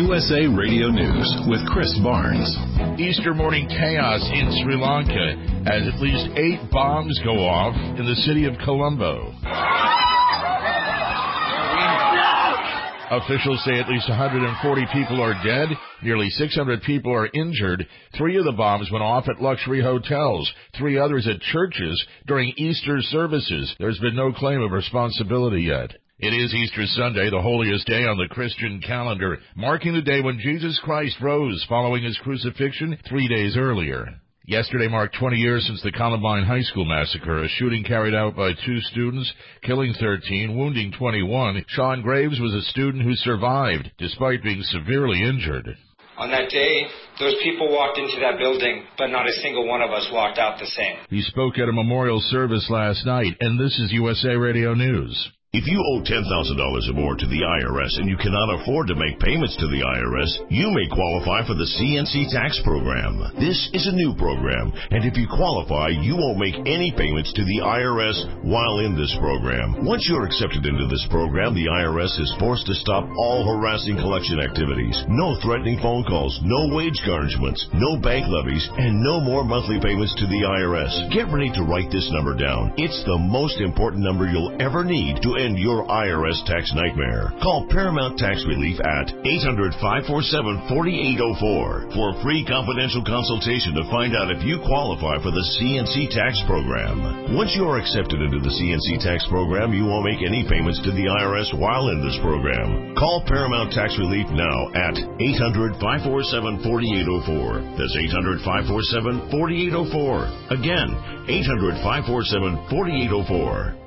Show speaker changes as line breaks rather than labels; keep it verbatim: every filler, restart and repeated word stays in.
U S A Radio News with Chris Barnes.
Easter morning chaos in Sri Lanka as at least eight bombs go off in the city of Colombo. Officials say at least one hundred forty people are dead, nearly six hundred people are injured. Three of the bombs went off at luxury hotels, three others at churches during Easter services. There's been no claim of responsibility yet. It is Easter Sunday, the holiest day on the Christian calendar, marking the day when Jesus Christ rose following his crucifixion three days earlier. Yesterday marked twenty years since the Columbine High School massacre, a shooting carried out by two students, killing thirteen, wounding twenty-one. Sean Graves was a student who survived, despite being severely injured.
On that day, those people walked into that building, but not a single one of us walked out the same.
He spoke at a memorial service last night, and this is U S A Radio News.
If you owe ten thousand dollars or more to the I R S and you cannot afford to make payments to the I R S, you may qualify for the C N C tax program. This is a new program, and if you qualify, you won't make any payments to the I R S while in this program. Once you're accepted into this program, the I R S is forced to stop all harassing collection activities. No threatening phone calls, no wage garnishments, no bank levies, and no more monthly payments to the I R S. Get ready to write this number down. It's the most important number you'll ever need to end your I R S tax nightmare. Call Paramount Tax Relief at eight hundred, five four seven, four eight zero four for a free confidential consultation to find out if you qualify for the C N C tax program. Once you are accepted into the C N C tax program, you won't make any payments to the I R S while in this program. Call Paramount Tax Relief now at eight hundred, five four seven, four eight zero four. That's eight hundred, five four seven, four eight zero four. Again, eight hundred, five four seven, four eight zero four.